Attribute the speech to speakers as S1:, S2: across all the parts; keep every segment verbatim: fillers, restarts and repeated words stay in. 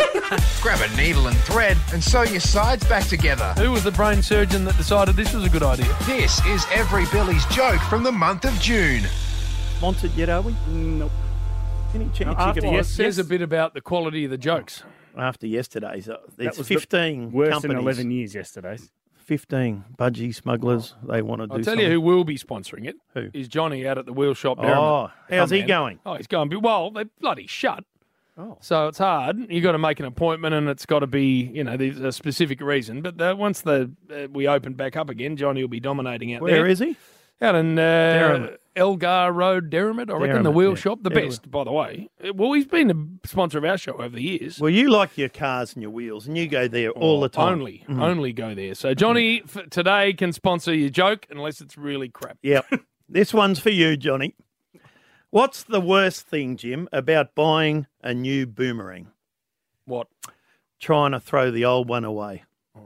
S1: Grab a needle and thread and sew your sides back together.
S2: Who was the brain surgeon that decided this was a good idea?
S1: This is Every Billy's Joke from the month of June.
S3: Sponsored yet, are we?
S4: Nope.
S3: Any chance
S4: No,
S3: you
S4: after
S3: can
S2: Well,
S4: yes,
S2: it says
S4: yes.
S2: a bit about the quality of the jokes.
S3: after yesterday's? Uh,
S4: That
S3: There's
S4: was the
S3: fifteen
S4: Worse
S3: companies.
S4: than eleven years yesterday's.
S3: fifteen budgie smugglers. They want to do
S2: I'll tell
S3: something.
S2: you who will be sponsoring it.
S3: Who?
S2: Is Johnny out at the wheel shop.
S3: Oh,
S2: Derrimut.
S3: how's he
S2: Come, man.
S3: going?
S2: Oh, he's going. Well, they're bloody shut.
S3: Oh.
S2: So it's hard. You've got to make an appointment, and it's got to be, you know, there's a specific reason. But uh, once the uh, we open back up again, Johnny will be dominating out
S3: Where
S2: there.
S3: is he?
S2: Out in uh,
S3: Derrimut.
S2: Elgar Road, Derrimut. I reckon the
S3: Derrimut,
S2: wheel
S3: yeah.
S2: shop, the
S3: Derrimut.
S2: best, by the way. Uh, Well, he's been a sponsor of our show over the years.
S3: Well, you like your cars and your wheels, and you go there all the time.
S2: Only, only go there. So Johnny f- today can sponsor your joke unless it's really crap.
S3: Yep. This one's for you, Johnny. What's the worst thing, Jim, about buying a new boomerang?
S2: What?
S3: Trying to throw the old one away.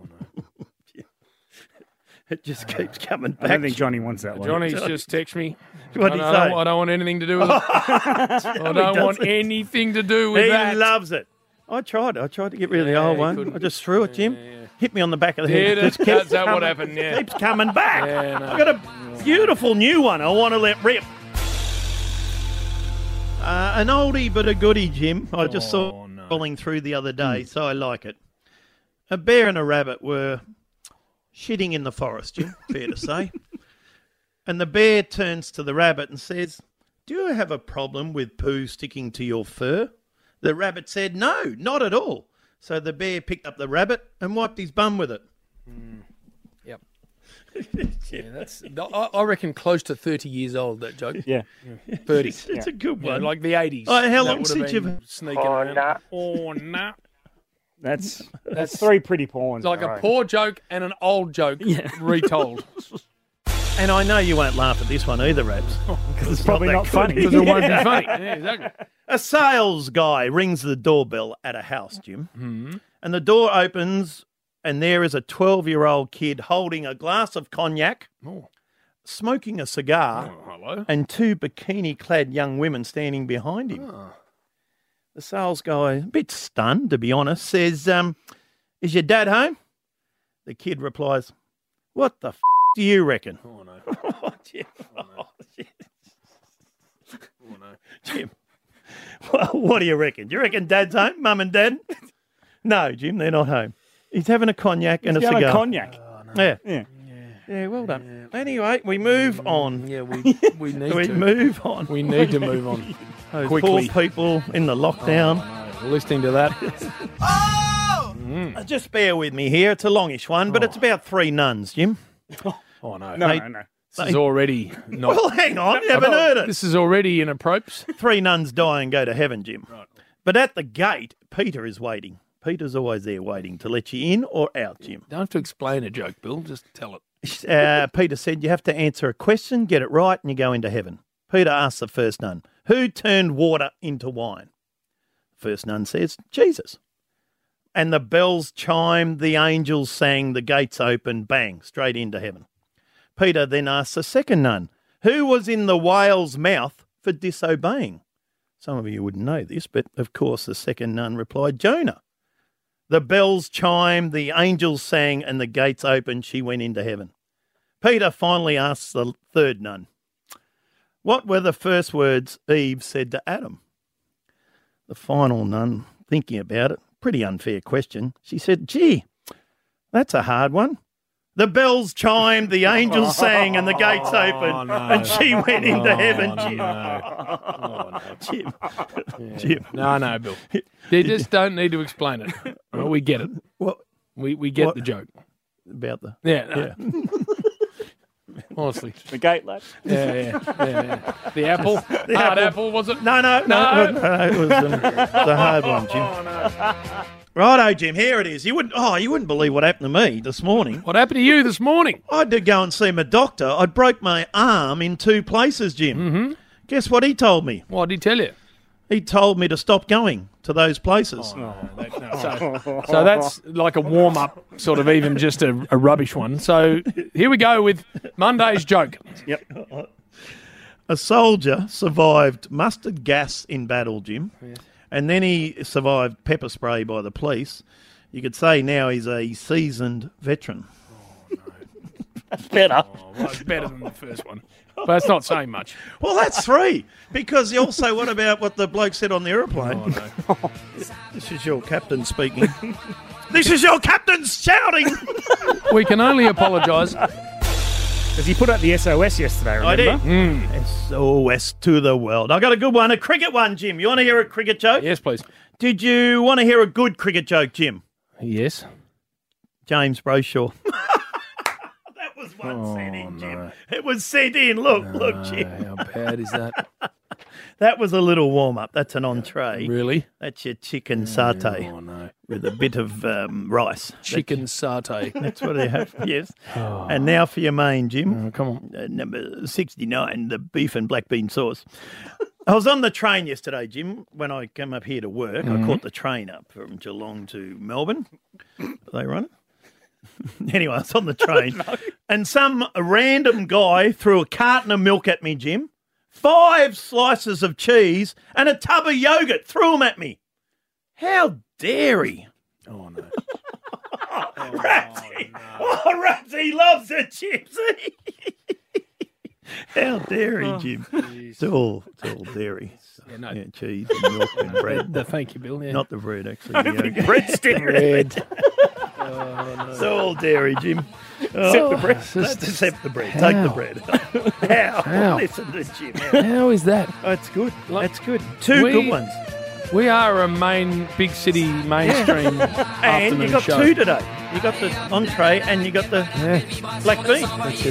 S3: It just keeps coming
S4: I
S3: back.
S4: don't think Johnny wants that one.
S2: Johnny's just text me.
S3: What'd
S2: I,
S3: he
S2: don't,
S3: say?
S2: I don't want anything to do with it. I don't want
S3: doesn't.
S2: anything to do with
S3: He
S2: that.
S3: loves it. I tried. I tried to get rid of the
S2: Yeah,
S3: old
S2: he
S3: one.
S2: couldn't.
S3: I just threw it, Jim. Hit me on the back of the
S2: Did
S3: head.
S2: it?
S3: Just kept
S2: That's that what
S3: coming-
S2: happened, yeah.
S3: Keeps coming back.
S2: Yeah, no.
S3: I've got a beautiful new one I want to let rip. Uh, an oldie but a goodie, Jim. I just saw
S2: Oh, no.
S3: falling through the other day, so I like it. A bear and a rabbit were shitting in the forest, Jim, fair to say. And the bear turns to the rabbit and says, "Do you have a problem with poo sticking to your fur?" The rabbit said, "No, not at all." So the bear picked up the rabbit and wiped his bum with it.
S2: Yep. Yeah, that's. I, I reckon close to thirty years old. That joke.
S4: Yeah.
S2: Thirty.
S3: It's a good
S2: Yeah,
S3: one.
S2: like the eighties.
S3: Oh, how
S2: That
S3: long
S2: would
S3: since
S2: have been
S3: you've-
S2: sneaking
S5: Oh,
S2: around.
S5: nah.
S2: Oh, nah.
S4: That's that's three pretty porns.
S2: It's like
S4: all
S2: a
S4: right.
S2: poor joke and an old joke retold.
S3: And I know you won't laugh at this one either, Rabs.
S4: Because it's probably
S3: that
S4: not
S3: good.
S4: funny.
S2: Because it won't be funny. Yeah, exactly.
S3: A sales guy rings the doorbell at a house, Jim. Mm-hmm. And the door opens, and there is a twelve-year-old kid holding a glass of cognac,
S2: Oh.
S3: smoking a cigar,
S2: Oh, hello.
S3: and two bikini-clad young women standing behind him. The sales guy, a bit stunned, to be honest, says, um, "Is your dad home?" The kid replies, "What the f*** do you reckon?"
S2: Oh, no.
S3: Oh, Jim. Oh, Jim.
S2: Oh, no.
S3: Jim. Well, what do you reckon? Do you reckon Dad's home, Mum and Dad? No, Jim, they're not home. He's having a cognac and
S4: He's
S3: a
S4: got
S3: cigar.
S4: a cognac.
S3: Yeah.
S4: Yeah.
S3: Yeah, well done. Anyway, we move on.
S2: Yeah, we we need
S3: We
S2: to.
S3: move on.
S2: We need to move on.
S3: Those
S2: quickly.
S3: poor people in the lockdown.
S2: No, listening to that.
S3: Uh, Just bear with me here. It's a longish one, but it's about three nuns, Jim.
S2: Oh, no.
S4: No,
S3: They-
S4: no, no.
S2: This is already not.
S3: Well, hang on. You haven't heard it.
S2: This is already inappropriate.
S3: Three nuns die and go to heaven, Jim. Right. But at the gate, Peter is waiting. Peter's always there waiting to let you in or out, Jim.
S2: Don't have to explain a joke, Bill. Just tell it.
S3: Uh, Peter said you have to answer a question, get it right, and you go into heaven. Peter asks the first nun, "Who turned water into wine?" First nun says, "Jesus." And the bells chimed, the angels sang, the gates opened, bang, straight into heaven. Peter then asks the second nun, "Who was in the whale's mouth for disobeying?" Some of you wouldn't know this, but of course the second nun replied, "Jonah." The bells chimed, the angels sang, and the gates opened. She went into heaven. Peter finally asks the third nun, "What were the first words Eve said to Adam?" The final nun, thinking about it, pretty unfair question. She said, "Gee, that's a hard one." The bells chimed, the angels sang, and the gates opened,
S2: no.
S3: and she went into
S2: Oh,
S3: heaven,
S2: no.
S3: Jim.
S2: Oh, no.
S3: Jim. Jim.
S2: No, no, Bill. They just don't need to explain it. Well, we get it.
S3: What
S2: We we get
S3: What?
S2: the joke.
S3: about the...
S2: Yeah, no. Honestly.
S4: The gate, lad.
S2: Yeah, yeah, yeah, yeah. The apple? Hard
S3: apple.
S2: apple, was it?
S3: No, no, no. no it was um, the hard one, Jim. Righto, Jim. Here it is. You wouldn't. Oh, you wouldn't believe what happened to me this morning.
S2: What happened to you this morning?
S3: I had to go and see my doctor. I broke my arm in two places, Jim. Mm-hmm. Guess what he told me?
S2: What did he tell you?
S3: He told me to stop going to those places.
S2: No, that- no, so, so that's like a warm-up, sort of even just a, a rubbish one. So here we go with Monday's joke.
S3: A soldier survived mustard gas in battle, Jim, and then he survived pepper spray by the police. You could say now he's a seasoned veteran.
S4: That's better.
S2: Oh, well, it's better than the first one. But it's not saying much.
S3: Well, that's three. Because also, what about what the bloke said on the aeroplane?
S2: Oh, no.
S3: This is your captain speaking. This is your captain shouting.
S2: We can only apologise.
S4: Because he put up the S O S yesterday, remember?
S3: I did.
S2: Mm.
S3: S O S to the world. I got a good one, a cricket one, Jim. You want to hear a cricket joke?
S2: Yes, please.
S3: Did you want to hear a good cricket joke, Jim?
S2: Yes.
S3: James Brayshaw. That was one
S2: Oh,
S3: sent in, Jim.
S2: no.
S3: It was sent in. Look, look, Jim.
S2: Uh, how bad is that?
S3: That was a little warm-up. That's an entree.
S2: Really?
S3: That's your chicken satay
S2: Oh, no.
S3: with a bit of um, rice.
S2: Chicken satay.
S3: That's what they have, yes. And now for your main, Jim.
S2: Oh, come on.
S3: Uh, number sixty-nine, the beef and black bean sauce. I was on the train yesterday, Jim, when I came up here to work.
S2: Mm-hmm.
S3: I caught the train up from Geelong to Melbourne. Are they running? Anyway, I was on the train,
S4: No.
S3: and some random guy threw a carton of milk at me, Jim, five slices of cheese, and a tub of yogurt. Threw them at me. How dare he?
S2: Oh, no.
S3: Ratsy. Oh, Ratsy loves the chips. How dare he, Jim? It's all, it's all dairy.
S2: Yeah, no.
S3: Yeah, cheese and milk and bread.
S2: The thank you, Bill. Yeah.
S3: Not the bread, actually. the yogurt.
S4: Breadstick.
S2: bread.
S3: It's all dairy, Jim.
S4: Except the bread.
S3: That's except the bread. Take the bread. How?
S2: How?
S3: Listen to Jim. How?
S2: How is that?
S3: That's good.
S2: Like,
S3: That's good. Two
S2: we-
S3: good ones.
S2: We are a main, big city, mainstream
S3: And
S2: afternoon
S3: you got
S2: show.
S3: two today. You got the entree and you got the
S2: Yeah.
S3: black bean.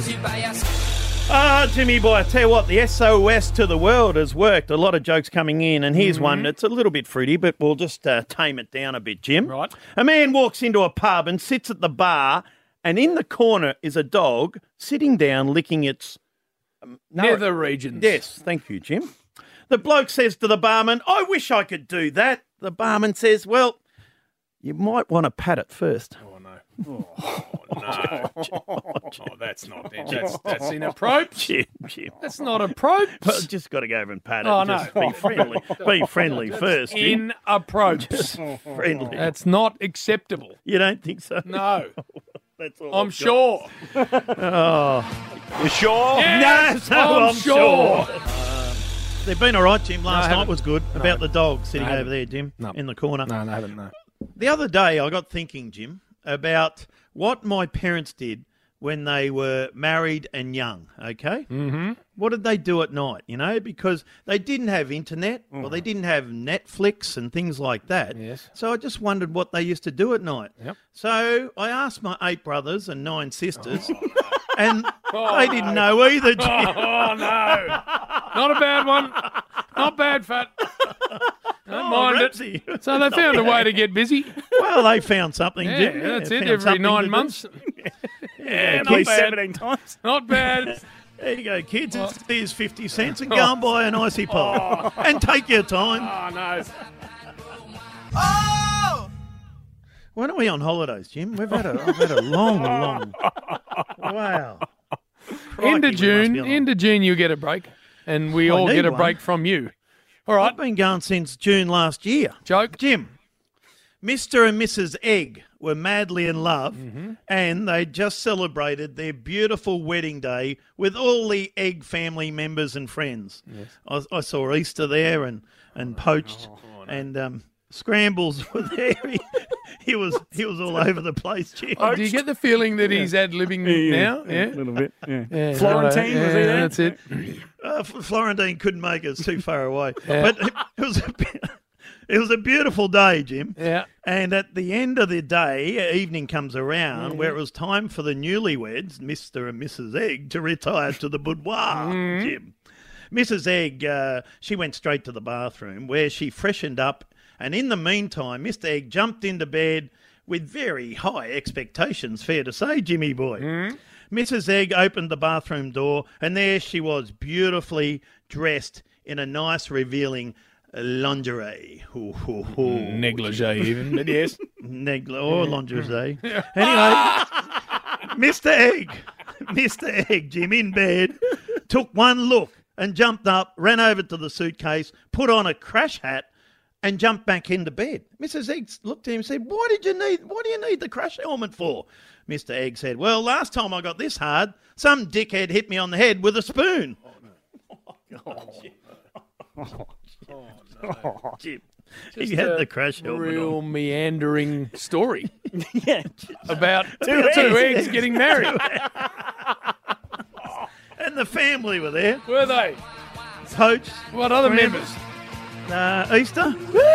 S3: Ah, Jimmy boy, I tell you what, the S O S to the world has worked. A lot of jokes coming in, and here's one that's a little bit fruity, but we'll just uh, tame it down a bit, Jim.
S2: Right.
S3: A man walks into a pub and sits at the bar, and in the corner is a dog sitting down licking its... Um,
S2: Nether regions.
S3: Yes, thank you, Jim. The bloke says to the barman, I wish I could do that. The barman says, well, you might want to pat it first.
S2: Oh, no. Oh, no. Oh, that's not it. That's, that's inappropriate.
S3: Jim, Jim.
S2: That's not appropriate.
S3: Well, just got to go over and pat it.
S2: Oh,
S3: just
S2: no.
S3: be friendly. Be friendly first, Jim.
S2: Inappropriate.
S3: Friendly.
S2: That's not acceptable.
S3: You don't think so?
S2: No.
S3: That's all
S2: I'm
S3: I've got.
S2: sure.
S3: Oh,
S5: You sure?
S2: Yes,
S3: no,
S2: I'm,
S3: I'm
S2: sure.
S3: they've been all right, Jim. Last
S2: I
S3: night
S2: haven't.
S3: was good.
S2: No.
S3: About the dog sitting
S2: I
S3: over
S2: haven't.
S3: there, Jim,
S2: No.
S3: in the corner.
S2: No, no, I haven't, no.
S3: The other day, I got thinking, Jim, about what my parents did when they were married and young, okay?
S2: Mm-hmm.
S3: What did they do at night, you know? Because they didn't have internet, or they didn't have Netflix and things like that.
S2: Yes.
S3: So I just wondered what they used to do at night.
S2: Yep.
S3: So I asked my eight brothers and nine sisters, and
S2: Oh,
S3: they didn't know either, Jim.
S2: Oh, no. Not a bad one. Not bad, Fat. Don't
S3: Oh,
S2: mind
S3: Ramsey.
S2: it. So they found a way to get busy.
S3: Well, they found something,
S2: Yeah,
S3: Jim.
S2: that's
S3: they
S2: it.
S3: found
S2: Every
S3: something to
S2: nine
S3: do.
S2: months.
S3: Yeah,
S4: At
S3: not
S4: least
S3: bad.
S4: seventeen times.
S2: Not bad.
S3: There you go, kids. It's, here's fifty cents and go and buy an icy pie. And take your time.
S2: Oh, no.
S3: When are we on holidays, Jim? We've had a, I've had a long, long... Wow. Crikey,
S2: End
S3: we
S2: of
S3: must
S2: June,
S3: be on-
S2: end of June, you get a break. And we
S3: I
S2: all
S3: need
S2: get a
S3: one.
S2: break from you. All right.
S3: I've been going since June last year.
S2: Joke.
S3: Jim, Mister and Missus Egg were madly in love, and they just celebrated their beautiful wedding day with all the Egg family members and friends. Yes. I, I saw Easter there and, and poached, and um, scrambles were there. He, he was he was all over the place, Jim.
S2: Do you get the feeling that he's ad libbing now?
S4: A
S2: Yeah.
S4: little bit. Yeah.
S2: Yeah,
S4: Florentine,
S2: right.
S4: was he
S2: Yeah,
S4: there?
S2: That's it.
S3: Uh, F- Florentine couldn't make it; it's too far away.
S2: Yeah.
S3: But it, it was a be- it was a beautiful day, Jim.
S2: Yeah.
S3: And at the end of the day, evening comes around where it was time for the newlyweds, Mister and Missus Egg, to retire to the boudoir, Jim. Missus Egg, uh, she went straight to the bathroom where she freshened up, and in the meantime, Mister Egg jumped into bed with very high expectations, fair to say, Jimmy boy. Missus Egg opened the bathroom door, and there she was, beautifully dressed in a nice, revealing lingerie. Hoo, hoo, hoo.
S2: Negligee even, but yes.
S3: Negli- or lingerie. Anyway, Mister Egg, Mister Egg, Jim, in bed, took one look and jumped up, ran over to the suitcase, put on a crash hat, and jumped back into bed. Missus Egg looked at him and said, why did you need, what do you need the crash helmet for? Mister Egg said, well, last time I got this hard, some dickhead hit me on the head with a spoon.
S4: Oh,
S2: Oh,
S4: no.
S3: Jim.
S2: Just
S3: He had
S2: a
S3: the crash helmet
S2: real
S3: on.
S2: meandering story
S4: Yeah.
S2: about
S3: Two
S2: two,
S3: eggs.
S2: eggs getting married.
S3: And the family were there.
S2: Were they?
S3: Coach,
S2: What other
S3: Friends.
S2: members?
S3: uh, Easter.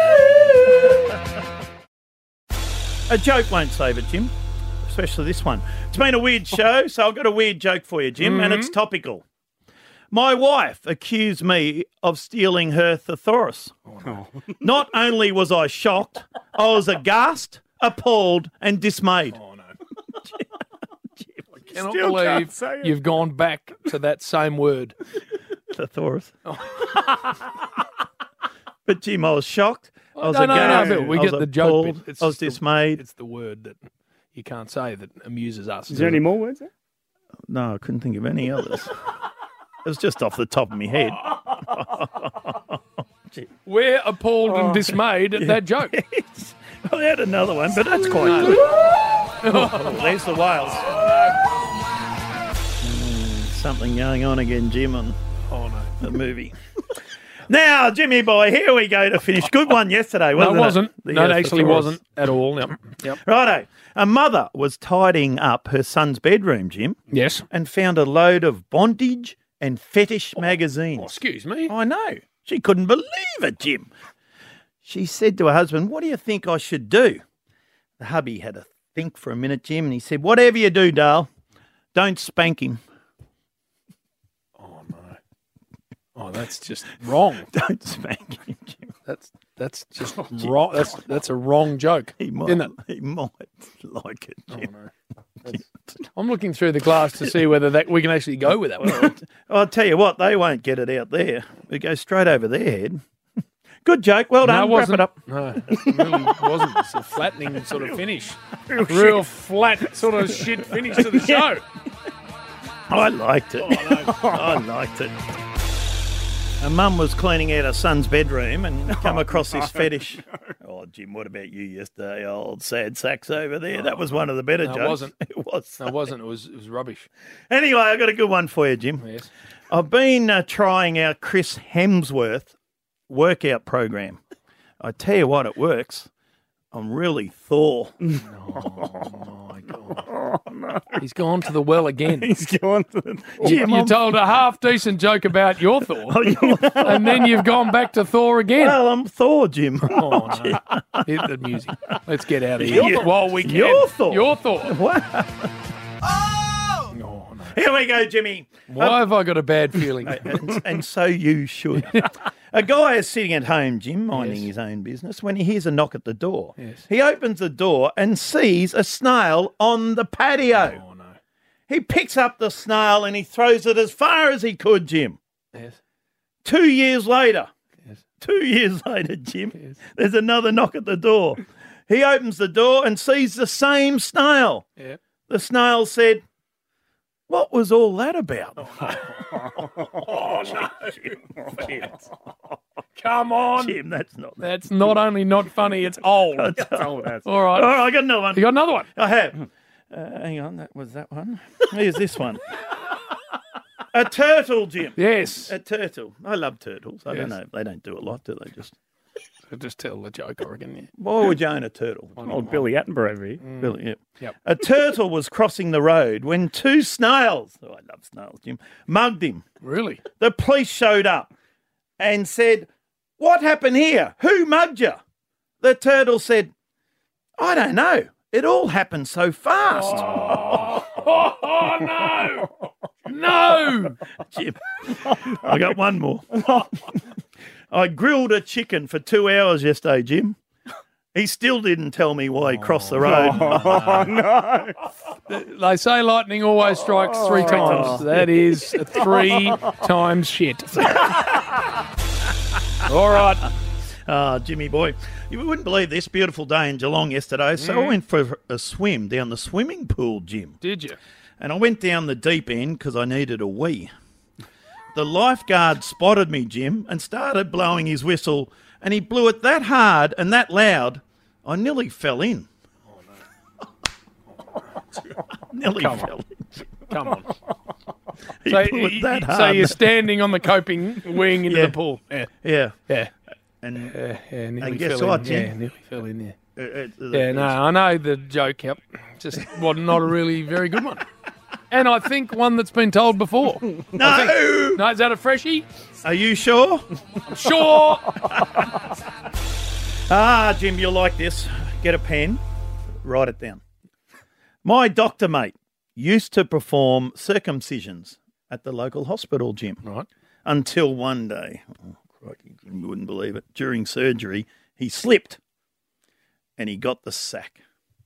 S3: A joke won't save it, Jim. Especially this one. It's been a weird show, so I've got a weird joke for you, Jim, and it's topical. My wife accused me of stealing her thesaurus. Not only was I shocked, I was aghast, appalled, and dismayed.
S2: Oh, no. I cannot
S4: Still
S2: believe
S4: can't say it.
S2: you've gone back to that same word.
S3: Thesaurus. But Jim, I was shocked. I was
S2: no, no, no,
S3: aghast.
S2: but we
S3: I was
S2: get the joke
S3: appalled,
S2: bit. It's
S3: I was
S2: just the-
S3: dismayed.
S2: It's the word that you can't say that amuses us.
S4: Is there any more words there?
S3: No, I couldn't think of any others. It was just off the top of my head.
S2: We're appalled
S3: Oh.
S2: and dismayed at that joke.
S3: I had another one, but that's quite good. Oh, there's the whales. Mm, something going on again, Jim, on
S2: Oh, no.
S3: the movie. Now, Jimmy boy, here we go to finish. Good one yesterday,
S2: No,
S3: wasn't
S2: it wasn't.
S3: The,
S2: No,
S3: uh,
S2: it actually
S3: thesaurus.
S2: wasn't at all. Yep. Yep.
S3: Righto. A mother was tidying up her son's bedroom, Jim,
S2: Yes.
S3: and found a load of bondage and fetish
S2: Oh,
S3: magazines.
S2: excuse me.
S3: I know. She couldn't believe it, Jim. She said to her husband, what do you think I should do? The hubby had a think for a minute, Jim, and he said, whatever you do, Dale, don't spank him.
S2: Oh, no. Oh, that's just wrong.
S3: Don't spank him, Jim.
S2: That's that's just wrong. That's that's a wrong joke,
S3: He might,
S2: isn't it?
S3: he might like it,
S2: Oh,
S3: Jim.
S2: no. I'm looking through the glass to see whether that we can actually go with that one.
S3: I'll tell you what, they won't get it out there. It goes straight over their head. Good joke. Well
S2: No,
S3: done.
S2: it
S3: Wrap
S2: wasn't.
S3: it up.
S2: No, it really wasn't. It's a flattening sort of finish. Real flat sort of shit finish to the show.
S3: I liked it.
S2: Oh,
S3: I liked it. A mum was cleaning out her son's bedroom and come across this fetish. Oh, Jim, what about you yesterday, old sad sacks over there? That was one of the better
S2: No, it
S3: jokes.
S2: wasn't.
S3: It was.
S2: No, it wasn't. It was it was rubbish.
S3: Anyway, I got a good one for you, Jim.
S2: Yes.
S3: I've been uh, trying out Chris Hemsworth workout program. I tell you what, it works. I'm really Thor.
S2: Oh my god. He's gone to the well again.
S4: He's going to the...
S3: Jim,
S2: You
S3: I'm-
S2: told a half decent joke about your Thor,
S3: Oh, you're-
S2: and then you've gone back to Thor again.
S3: well, I'm Thor, Jim.
S2: Oh, no. Hit the music. Let's get out of here.
S3: Your-
S2: While we can.
S3: your Thor.
S2: Your Thor.
S3: Wow.
S2: Oh, no.
S3: Here we go, Jimmy.
S2: Why have I got a bad feeling?
S3: and, and so you should. A guy is sitting at home, Jim, minding
S2: Yes.
S3: his own business, when he hears a knock at the door.
S2: Yes.
S3: He opens the door and sees a snail on the patio.
S2: Oh, no.
S3: He picks up the snail and he throws it as far as he could, Jim.
S2: Yes.
S3: Two years later,
S2: Yes.
S3: two years later, Jim,
S2: Yes.
S3: there's another knock at the door. He opens the door and sees the same snail.
S2: Yeah.
S3: The snail said, what was all that about?
S2: Oh, no. Come on.
S3: Jim, that's not
S2: That's not only not funny, it's old.
S4: Oh, that's...
S2: All right.
S3: All right, I got another one.
S2: You got another one?
S3: I have. Uh, hang on, that was that one. Here's this one. A turtle, Jim.
S2: Yes.
S3: A turtle. I love turtles. I don't
S2: Yes.
S3: know. They don't do a lot, do they? Just
S2: Just tell the joke, I reckon. Yeah.
S3: why would you own a turtle?
S4: Old Billy Attenborough over here.
S3: Really, yeah.
S2: Yep.
S3: A turtle was crossing the road when two snails, oh, I love snails, Jim, mugged him.
S2: Really?
S3: The police showed up and said, what happened here? Who mugged you? The turtle said, I don't know. It all happened so fast.
S2: Oh, no. No.
S3: Jim, I got one more. I grilled a chicken for two hours yesterday, Jim. He still didn't tell me why he crossed the road.
S4: Oh, no.
S2: They say lightning always strikes three times. That is three times shit. All right.
S3: Ah, Jimmy boy, you wouldn't believe this beautiful day in Geelong yesterday. So I went for a swim down the swimming pool, Jim.
S2: Did you?
S3: And I went down the deep end because I needed a wee. The lifeguard spotted me, Jim, and started blowing his whistle and he blew it that hard and that loud, I nearly fell in. nearly
S2: Come
S3: fell
S2: on.
S3: in.
S2: Come on.
S3: He
S2: So,
S3: blew it that
S2: so
S3: hard.
S2: you're standing on the coping wing into
S3: Yeah.
S2: the pool. Yeah,
S3: yeah.
S2: yeah,
S3: And
S2: yeah. yeah nearly
S3: And guess
S2: fell
S3: what,
S2: in.
S3: Jim?
S2: Yeah, nearly fell in there.
S3: it, it,
S2: Yeah, no, I know the joke. Yep, just was not a really very good one, and I think one that's been told before.
S3: No!
S2: No, is that a freshie?
S3: Are you sure?
S2: Sure.
S3: Ah, Jim, you'll like this. Get a pen, write it down. My doctor mate used to perform circumcisions at the local hospital, Jim.
S2: Right.
S3: Until one day, oh, crikey, Jim, you wouldn't believe it, during surgery, he slipped and he got the sack.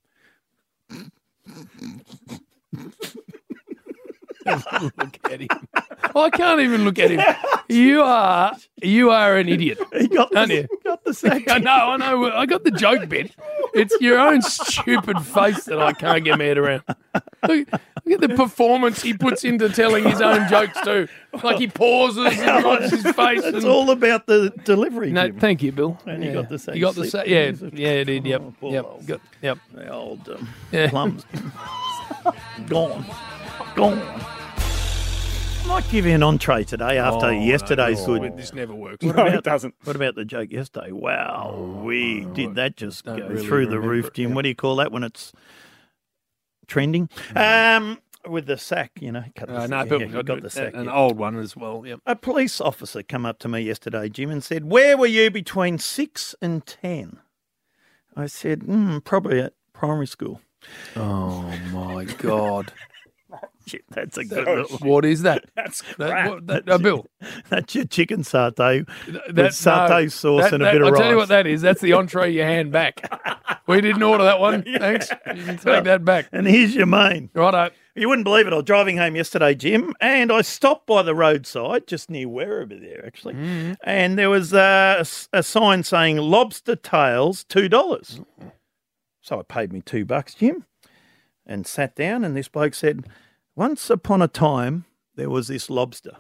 S2: Look at him. I can't even look at him. You are you are an idiot.
S3: He got
S2: Aren't
S3: the,
S2: you?
S3: got the sack.
S2: I know, I know. I got the joke bit. It's your own stupid face that I can't get my head around. Look, look at the performance he puts into telling his own jokes too. Like he pauses and rubs his face.
S3: It's
S2: and...
S3: all about the delivery,
S2: No,
S3: Jim.
S2: thank you, Bill.
S3: And
S2: yeah.
S3: you got the sack
S2: You got the
S3: slip.
S2: sack. Yeah, yeah, it did. Yep,
S3: Oh, poor
S2: yep,
S3: old-
S2: got, yep.
S3: The old um,
S2: Yeah.
S3: plums. Gone. Gone. I might give you an entree today after
S2: Oh,
S3: yesterday's
S2: no,
S3: good.
S2: This never works.
S4: No,
S3: about-
S4: it doesn't.
S3: What about the joke yesterday? Wow, we did that just go
S2: don't really
S3: through the
S2: remember
S3: roof,
S2: it,
S3: Jim.
S2: yeah.
S3: What do you call that when it's trending? Um, with the sack, you know. Cut the
S2: Uh,
S3: sack.
S2: no,
S3: Yeah,
S2: but
S3: you got the sack.
S2: an
S3: yeah.
S2: old one as well. Yep.
S3: A police officer come up to me yesterday, Jim, and said, "Where were you between six and ten?" I said, mm, "Probably at primary school."
S2: Oh my God!
S3: Shit, that's a good little.
S2: What is that?
S3: That's
S2: That,
S3: crap.
S2: what, that uh, Bill.
S3: That's your chicken satay with
S2: That,
S3: satay
S2: no,
S3: sauce
S2: that-
S3: and a
S2: that-
S3: bit of
S2: I'll
S3: rice.
S2: tell you what that is. That's the entree you hand back. We didn't order that one. Thanks. You can take that back.
S3: And here's your main.
S2: Righto.
S3: You wouldn't believe it. I was driving home yesterday, Jim, and I stopped by the roadside, just near Werribee there, actually,
S2: Mm.
S3: and there was uh, a, s- a sign saying lobster tails, two dollars. So I paid me two bucks, Jim, and sat down, and this bloke said, once upon a time, there was this lobster.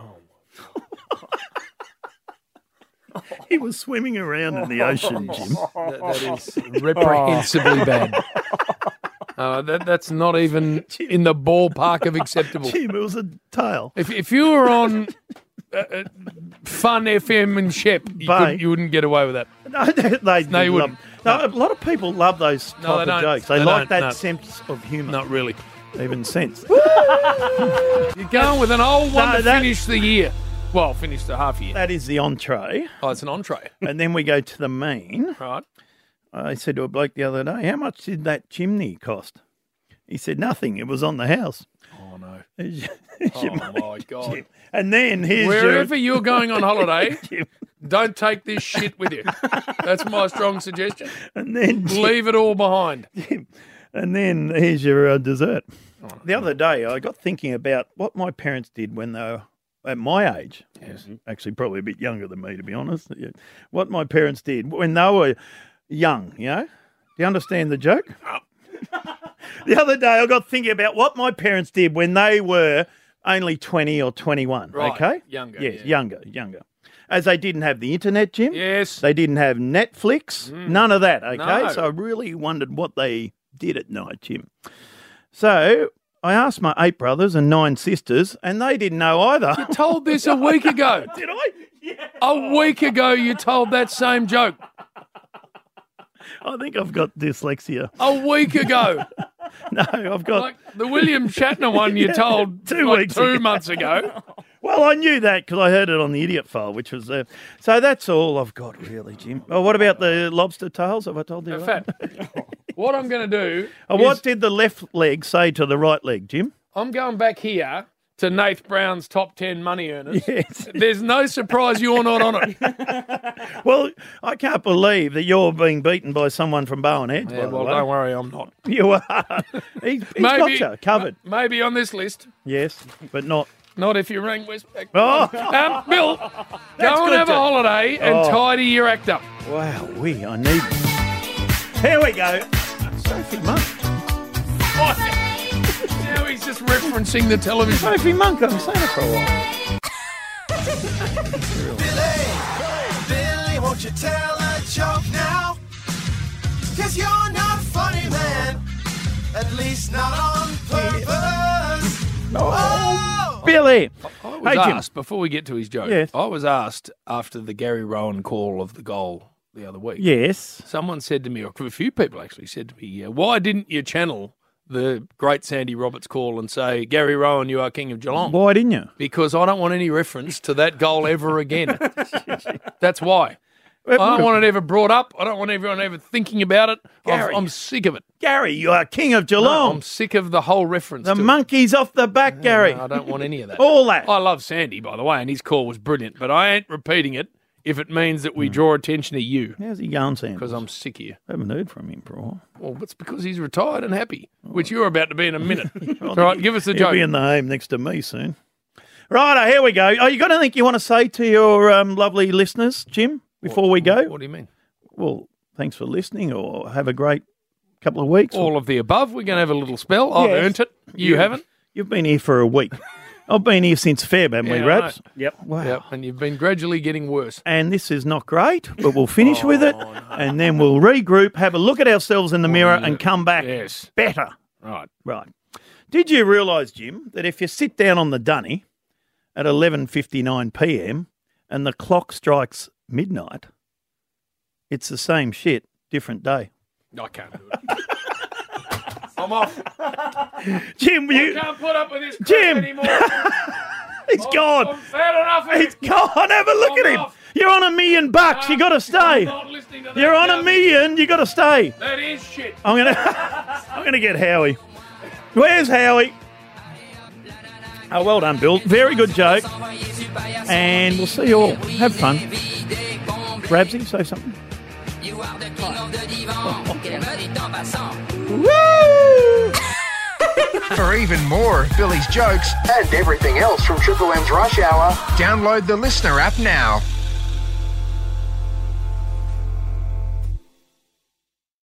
S3: He was swimming around in the ocean, Jim.
S2: That, that is reprehensibly bad. Uh, that, that's not even in the ballpark of acceptable.
S3: Jim, it was a tail.
S2: If if you were on uh, uh, Fun F M and Shep, you,
S3: Bay.
S2: couldn't- you wouldn't get away with that.
S3: No, they, they
S2: No, you
S3: did
S2: wouldn't.
S3: love. No, a lot of people love those type
S2: No, they
S3: of
S2: don't.
S3: jokes. They,
S2: They
S3: like
S2: don't,
S3: that
S2: no.
S3: sense of humour,
S2: Not really.
S3: even sense.
S2: You're going with an old one
S3: No,
S2: to
S3: that-
S2: finish the year. Well, finish the half year.
S3: That is the entree,
S2: Oh, it's an entree.
S3: and then we go to the main.
S2: Right.
S3: I said to a bloke the other day, "How much did that chimney cost?" He said, "Nothing. It was on the house."
S2: Oh, no.
S3: Here's your-
S2: Oh,
S3: your
S2: my
S3: mate,
S2: God.
S3: Jim. And then here's
S2: Wherever
S3: your,
S2: you're going on holiday,
S3: Jim.
S2: don't take this shit with you. That's my strong suggestion.
S3: and then Jim,
S2: Leave it all behind.
S3: and then here's your uh, dessert.
S2: Oh,
S3: The other day, I got thinking about what my parents did when they were at my age.
S2: Yes.
S3: Actually, probably a bit younger than me, to be honest. Yeah. What my parents did when they were young, you know? Do you understand the joke? The other day, I got thinking about what my parents did when they were only twenty or twenty-one,
S2: Right.
S3: okay?
S2: Younger,
S3: Yes,
S2: yeah.
S3: younger, younger. As they didn't have the internet, Jim.
S2: Yes.
S3: They didn't have Netflix, none of that, okay?
S2: No.
S3: So I really wondered what they did at night, Jim. So I asked my eight brothers and nine sisters, and they didn't know either.
S2: Told this a week ago.
S3: Did I? Yeah.
S2: A week ago, you told that same joke.
S3: I think I've got dyslexia.
S2: A week ago.
S3: No, I've got.
S2: Like the William Shatner one you told
S3: Two
S2: like
S3: weeks
S2: two
S3: ago.
S2: months ago.
S3: Well, I knew that because I heard it on the idiot file, which was. Uh, so that's all I've got, really, Jim. Oh, what about the lobster tails? Have I told you
S2: In
S3: that?
S2: fact, what I'm going to do
S3: Oh,
S2: is
S3: what did the left leg say to the right leg, Jim?
S2: I'm going back here to Nath Brown's top ten money earners.
S3: Yes.
S2: There's no surprise you're not on it.
S3: Well, I can't believe that you're being beaten by someone from Bowen Heads.
S2: Yeah,
S3: by the
S2: well,
S3: way.
S2: don't worry, I'm not.
S3: You are. He's, he's got you covered.
S2: Maybe on this list.
S3: Yes, but not.
S2: Not if you rang Westpac.
S3: Oh,
S2: Um, Bill, go
S3: That's
S2: and
S3: good,
S2: have a
S3: Jack.
S2: holiday and
S3: Oh.
S2: tidy your act up.
S3: wow, we. I need. Here we go. Sophie Monk.
S2: Now he's just referencing the television.
S3: Sophie Monk. I'm saying it for a while.
S5: Billy, Billy Won't you tell a joke now? Cause you're not funny, man. At least not on purpose. Oh,
S3: Billy.
S2: I was
S3: Hey, Jim.
S2: asked, before we get to his joke,
S3: Yes.
S2: I was asked after the Gary Rowan call of the goal the other week.
S3: Yes.
S2: Someone said to me, or a few people actually said to me, uh, why didn't you channel the great Sandy Roberts call and say, Gary Rowan, you are king of Geelong?
S3: Why didn't you?
S2: Because I don't want any reference to that goal ever again. That's why. I don't want it ever brought up. I don't want everyone ever thinking about it. I'm,
S3: Gary.
S2: I'm sick of it.
S3: Gary, you are king of
S2: No,
S3: Geelong.
S2: I'm sick of the whole reference
S3: the
S2: to it.
S3: monkey's off the back, Gary.
S2: No, I don't want any of that.
S3: All that.
S2: I love Sandy, by the way, and his call was brilliant, but I ain't repeating it if it means that we draw attention to you,
S3: How's he going, Sam?
S2: because I'm sick of you.
S3: I haven't heard from him for a while.
S2: Well, it's because he's retired and happy, which you're about to be in a minute. All right, give us a
S3: He'll
S2: joke.
S3: be in the home next to me soon. Righto, here we go. Oh, you got anything you want to say to your um, lovely listeners, Jim, before we go?
S2: What do you mean?
S3: Well, thanks for listening, or have a great couple of weeks.
S2: All of the above. We're going to have a little spell. I've
S3: Yes.
S2: earned it. You haven't.
S3: You've been here for a week. I've been here since Feb, haven't we,
S2: Yeah, I
S3: Raps?
S4: Yep.
S3: Wow.
S2: Yep, and you've been gradually getting worse.
S3: And this is not great, but we'll finish with
S2: Oh,
S3: it, and then we'll regroup, have a look at ourselves in the mirror, and come back
S2: Yes.
S3: better.
S2: Right.
S3: Right. Did you realise, Jim, that if you sit down on the dunny at eleven fifty-nine p.m. and the clock strikes midnight, it's the same shit, different day?
S2: I can't do it. I'm off.
S3: Jim,
S2: I
S3: you,
S2: can't put up with this crap
S3: Jim.
S2: anymore.
S3: he's gone.
S2: I've had enough of
S3: He's
S2: it.
S3: gone. Have a look
S2: I'm
S3: at him.
S2: off.
S3: You're on a million bucks. You got to
S2: I'm
S3: stay.
S2: not listening to that
S3: You're on a
S2: junk.
S3: million. You got to stay.
S2: That is shit.
S3: I'm gonna, I'm gonna get Howie. Where's Howie? Oh, well done, Bill. Very good joke. And we'll see you all. Have fun. Rabsy, say something. Woo!
S1: For even more of Billy's jokes and everything else from Triple M's Rush Hour, download the Listener app now.